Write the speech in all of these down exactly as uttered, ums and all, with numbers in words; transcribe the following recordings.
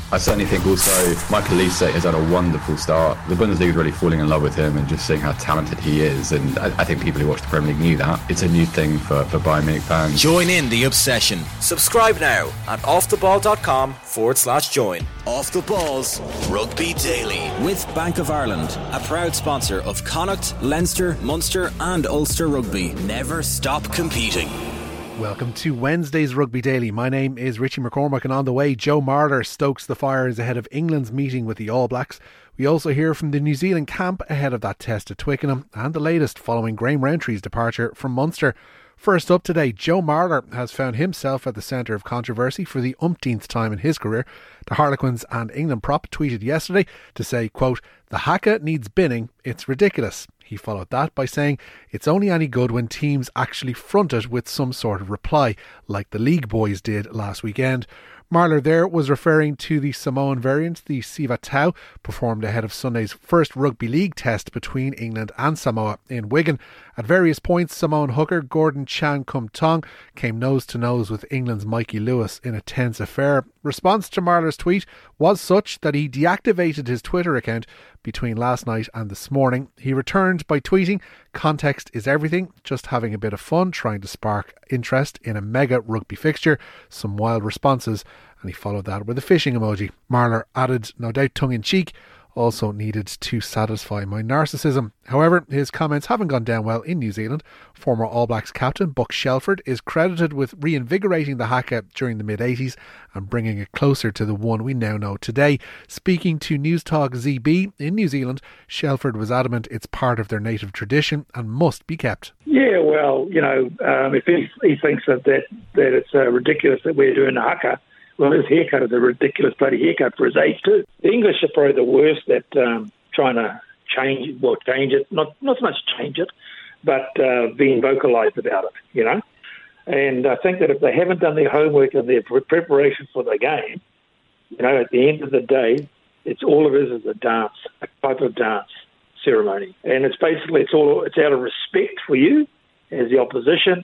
I certainly think also Michael Olise has had a wonderful start. The Bundesliga is really falling in love with him and just seeing how talented he is. And I, I think people who watch the Premier League knew that. It's a new thing for, for Bayern Munich fans. Join in the obsession. Subscribe now at offtheball.com forward slash join. Off the Ball's Rugby Daily. With Bank of Ireland, a proud sponsor of Connacht, Leinster, Munster and Ulster Rugby. Never stop competing. Welcome to Wednesday's Rugby Daily. My name is Richie McCormack, and on the way, Joe Marler stokes the fires ahead of England's meeting with the All Blacks. We also hear from the New Zealand camp ahead of that test at Twickenham, and the latest following Graham Roundtree's departure from Munster. First up today, Joe Marler has found himself at the centre of controversy for the umpteenth time in his career. The Harlequins and England prop tweeted yesterday to say, quote, "The haka needs binning, it's ridiculous." He followed that by saying it's only any good when teams actually front it with some sort of reply, like the League boys did last weekend. Marler there was referring to the Samoan variant, the Siva Tau, performed ahead of Sunday's first rugby league test between England and Samoa in Wigan. At various points, Samoan hooker Gordon Chan Kum Tong came nose to nose with England's Mikey Lewis in a tense affair. Response to Marler's tweet was such that he deactivated his Twitter account between last night and this morning. He returned by tweeting, "Context is everything, just having a bit of fun, trying to spark interest in a mega rugby fixture, some wild responses," and he followed that with a fishing emoji. Marler added, no doubt tongue-in-cheek, "Also needed to satisfy my narcissism." However, his comments haven't gone down well in New Zealand. Former All Blacks captain Buck Shelford is credited with reinvigorating the haka during the mid-eighties and bringing it closer to the one we now know today. Speaking to News Talk Z B in New Zealand, Shelford was adamant it's part of their native tradition and must be kept. Yeah, well, you know, um, if he, he thinks that, that, that it's uh, ridiculous that we're doing the haka, well, his haircut is a ridiculous bloody haircut for his age too. The English are probably the worst at um, trying to change, well, change it, not not so much change it, but uh, being vocalised about it, you know. And I think that if they haven't done their homework and their preparation for the game, you know, at the end of the day, it's all it is is a dance, a type of dance ceremony. And it's basically, it's all, it's out of respect for you as the opposition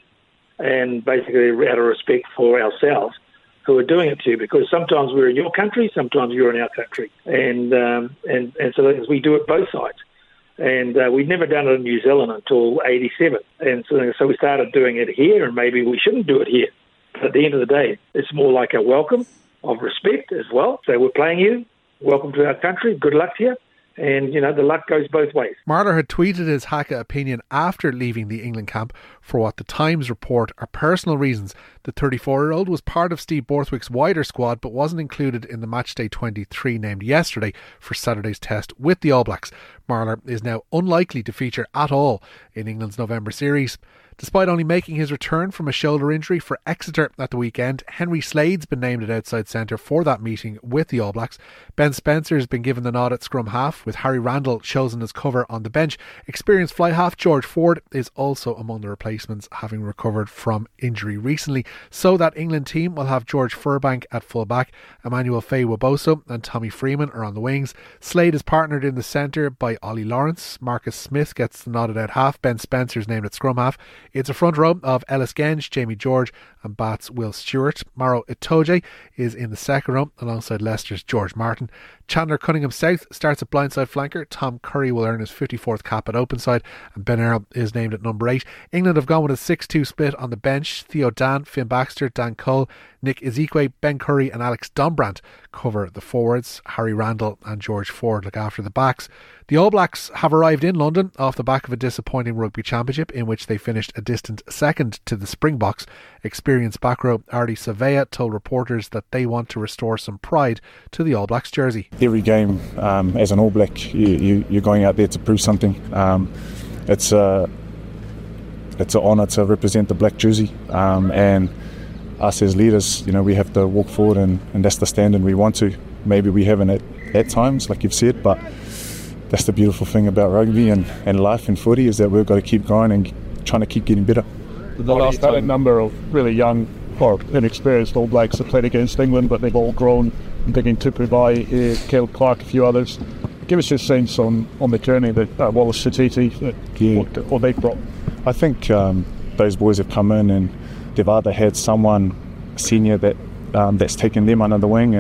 and basically out of respect for ourselves who are doing it to you, because sometimes we're in your country, sometimes you're in our country, and um, and and so we do it both sides. And uh, we'd never done it in New Zealand until eighty-seven, and so so we started doing it here, and maybe we shouldn't do it here. But at the end of the day, it's more like a welcome of respect as well. So we're playing you, welcome to our country, good luck to you. And, you know, the luck goes both ways. Marler had tweeted his haka opinion after leaving the England camp for what the Times report are personal reasons. The thirty-four-year-old was part of Steve Borthwick's wider squad but wasn't included in the Matchday twenty-three named yesterday for Saturday's test with the All Blacks. Marler is now unlikely to feature at all in England's November series. Despite only making his return from a shoulder injury for Exeter at the weekend, Henry Slade's been named at outside centre for that meeting with the All Blacks. Ben Spencer has been given the nod at scrum half, with Harry Randall chosen as cover on the bench. Experienced fly half George Ford is also among the replacements, having recovered from injury recently. So that England team will have George Furbank at full back, Emmanuel Faye-Waboso and Tommy Freeman are on the wings. Slade is partnered in the centre by Ollie Lawrence. Marcus Smith gets the nod at out half. Ben Spencer's named at scrum half. It's a front row of Ellis Genge, Jamie George and Bats Will Stewart. Maro Itoje is in the second row alongside Leicester's George Martin. Chandler Cunningham South starts at blindside flanker. Tom Curry will earn his fifty-fourth cap at open side, and Ben Earl is named at number eight. England have gone with a six two split on the bench. Theo Dan, Finn Baxter, Dan Cole, Nick Ezekwe, Ben Curry and Alex Dombrandt cover the forwards. Harry Randall and George Ford look after the backs. The All Blacks have arrived in London off the back of a disappointing rugby championship in which they finished a distant second to the Springboks. Experienced back row Artie Savea told reporters that they want to restore some pride to the All Blacks jersey. Every game um, as an All Black, you, you, you're going out there to prove something. Um, it's a it's an honour to represent the black jersey, um, and us as leaders, you know, we have to walk forward, and, and that's the standard we want to. Maybe we haven't at, at times, like you've said, but that's the beautiful thing about rugby and, and life and footy, is that we've got to keep going and trying to keep getting better. The last a number of really young or inexperienced All Blacks have played against England, but they've all grown. I'm thinking Tupu Vai, uh, Caleb Clark, a few others. Give us your sense on, on the journey that uh, Wallace Satiti, that yeah. what, what they've brought. I think um, those boys have come in and they've either had someone senior that um, that's taken them under the wing, and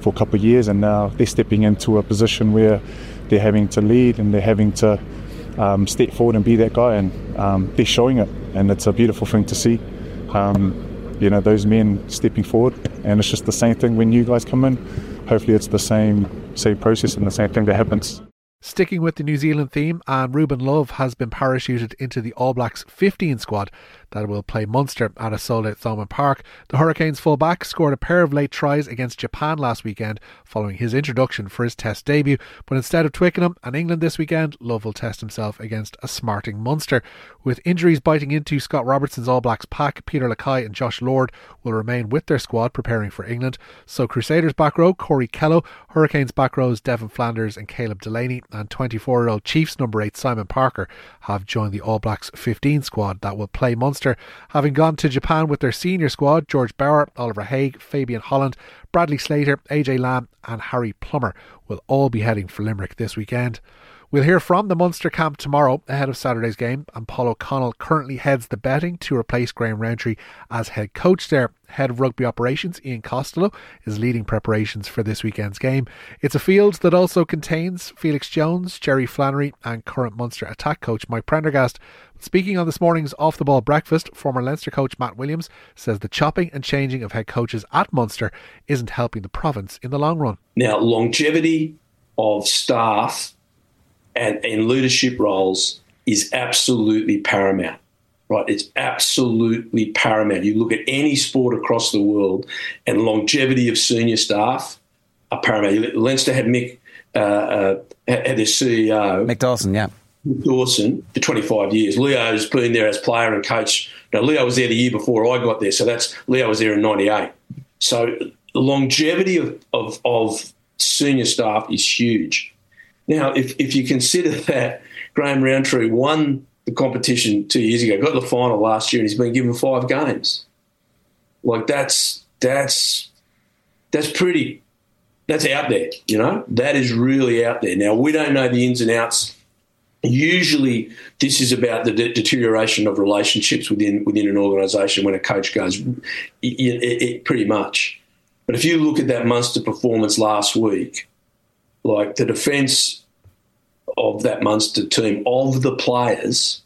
for a couple of years, and now they're stepping into a position where they're having to lead and they're having to um, step forward and be that guy, and um, they're showing it, and it's a beautiful thing to see. Um, you know, those men stepping forward, and it's just the same thing when you guys come in. Hopefully it's the same same process and the same thing that happens. Sticking with the New Zealand theme, and Ruben Love has been parachuted into the All Blacks fifteen squad that will play Munster at a sold-out Thomond Park. The Hurricanes full-back scored a pair of late tries against Japan last weekend following his introduction for his Test debut, but instead of Twickenham and England this weekend, Love will test himself against a smarting Munster. With injuries biting into Scott Robertson's All Blacks pack, Peter Lakai and Josh Lord will remain with their squad preparing for England. So Crusaders back row Corey Kello, Hurricanes back rows Devin Flanders and Caleb Delaney, and twenty-four-year-old Chiefs number eight Simon Parker have joined the All Blacks fifteen squad that will play Munster. Having gone to Japan with their senior squad, George Bauer, Oliver Haig, Fabian Holland, Bradley Slater, A J Lamb and Harry Plummer will all be heading for Limerick this weekend. We'll hear from the Munster camp tomorrow ahead of Saturday's game, and Paul O'Connell currently heads the betting to replace Graham Rowntree as head coach there. Head of rugby operations Ian Costello is leading preparations for this weekend's game. It's a field that also contains Felix Jones, Jerry Flannery and current Munster attack coach Mike Prendergast. Speaking on this morning's Off the Ball breakfast, former Leinster coach Matt Williams says the chopping and changing of head coaches at Munster isn't helping the province in the long run. Now, longevity of staff and in leadership roles is absolutely paramount, right? It's absolutely paramount. You look at any sport across the world and longevity of senior staff are paramount. Leinster had Mick, uh, uh, had their C E O. Mick Dawson, yeah. Mick Dawson for twenty-five years. Leo's been there as player and coach. Now, Leo was there the year before I got there, so that's Leo was there in ninety-eight. So the longevity of, of, of senior staff is huge. Now, if, if you consider that Graham Rowntree won the competition two years ago, got to the final last year, and he's been given five games, like that's that's that's pretty that's out there, you know. That is really out there. Now, we don't know the ins and outs. Usually, this is about the de- deterioration of relationships within within an organisation when a coach goes, it, it, it, pretty much. But if you look at that Munster performance last week, like the defence of that Munster team, of the players,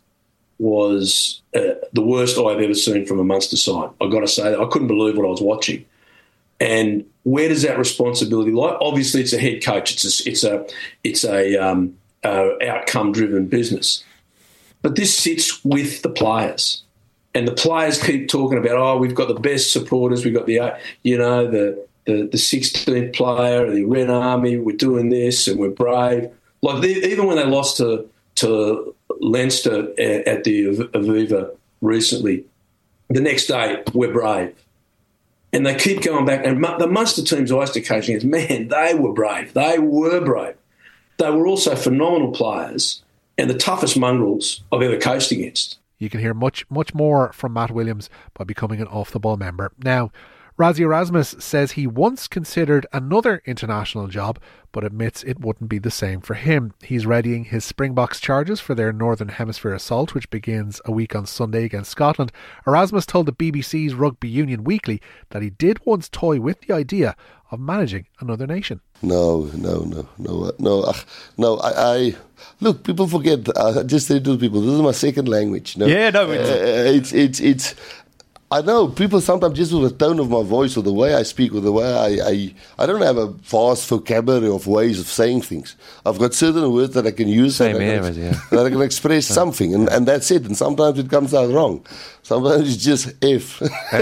was uh, the worst I've ever seen from a Munster side. I've got to say that. I couldn't believe what I was watching. And where does that responsibility lie? Obviously, it's a head coach. It's a, it's a, it's a um, uh, outcome-driven business. But this sits with the players. And the players keep talking about, oh, we've got the best supporters. We've got the, you know, the the, the sixteenth player, the Red Army, we're doing this and we're brave. Like they, even when they lost to to Leinster at the Aviva recently, the next day, we're brave. And they keep going back. And the Munster teams I used to coach against, man, they were brave. They were brave. They were also phenomenal players and the toughest mongrels I've ever coached against. You can hear much, much more from Matt Williams by becoming an Off the Ball member. Now, Rassie Erasmus says he once considered another international job, but admits it wouldn't be the same for him. He's readying his Springboks charges for their Northern Hemisphere assault, which begins a week on Sunday against Scotland. Erasmus told the B B C's Rugby Union Weekly that he did once toy with the idea of managing another nation. No, no, no, no, no, uh, no. I, I look. People forget. I just say to people, this is my second language. No? Yeah, no, uh, it's it's it's. I know people sometimes just with the tone of my voice or the way I speak or the way I, I I don't have a vast vocabulary of ways of saying things. I've got certain words that I can use Same that, here, I can, yeah. that I can express something, and, and that's it. And sometimes it comes out wrong. Sometimes it's just F.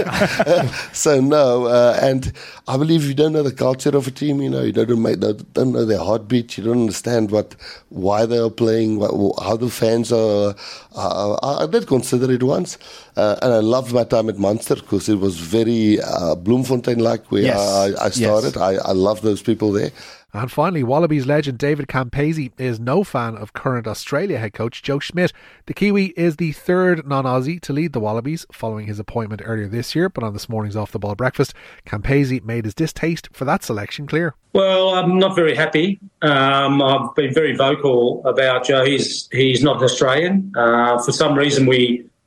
So no, uh, and I believe you don't know the culture of a team. You know, you don't know, don't know their heartbeat. You don't understand what, why they are playing, what, how the fans are. Uh, I did consider it once, uh, and I loved my time at Munster because it was very uh, Bloemfontein-like where yes. I, I started. Yes. I, I love those people there. And finally, Wallabies legend David Campese is no fan of current Australia head coach Joe Schmidt. The Kiwi is the third non-Aussie to lead the Wallabies following his appointment earlier this year, but on this morning's Off the Ball breakfast, Campese made his distaste for that selection clear. Well, I'm not very happy. Um, I've been very vocal about Joe. He's he's not an Australian. Uh, for some reason, we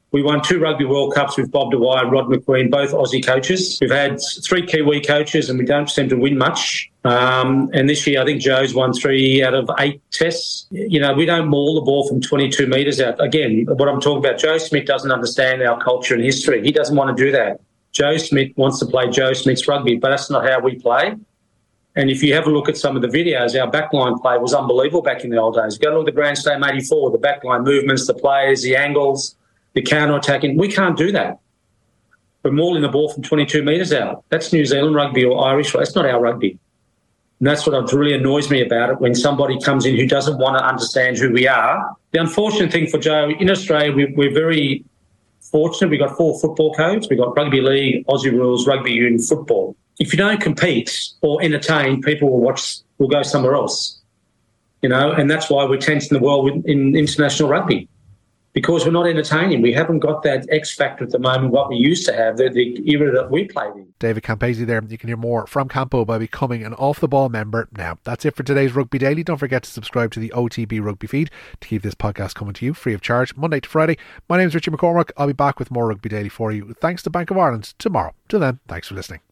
We won two Rugby World Cups with Bob Dwyer and Rod McQueen, both Aussie coaches. We've had three Kiwi coaches and we don't seem to win much. Um, and this year, I think Joe's won three out of eight tests. You know, we don't maul the ball from twenty-two metres out. Again, what I'm talking about, Joe Schmidt doesn't understand our culture and history. He doesn't want to do that. Joe Schmidt wants to play Joe Schmidt's rugby, but that's not how we play. And if you have a look at some of the videos, our backline play was unbelievable back in the old days. Go to look at the Grand Slam eighty-four, the backline movements, the players, the angles, the counter-attacking. We can't do that. We're mauling the ball from twenty-two metres out. That's New Zealand rugby or Irish. That's not our rugby. And that's what really annoys me about it, when somebody comes in who doesn't want to understand who we are. The unfortunate thing for Joe, in Australia, we, we're very fortunate. We've got four football codes. We've got rugby league, Aussie rules, rugby union, football. If you don't compete or entertain, people will watch, will go somewhere else. You know, and that's why we're tenth in the world in international rugby. Because we're not entertaining. We haven't got that X factor at the moment, what we used to have, the, the era that we played in. David Campese there. You can hear more from Campo by becoming an Off the Ball member now. That's it for today's Rugby Daily. Don't forget to subscribe to the O T B Rugby feed to keep this podcast coming to you free of charge, Monday to Friday. My name's Richie McCormack. I'll be back with more Rugby Daily for you. Thanks to Bank of Ireland tomorrow. Till then, thanks for listening.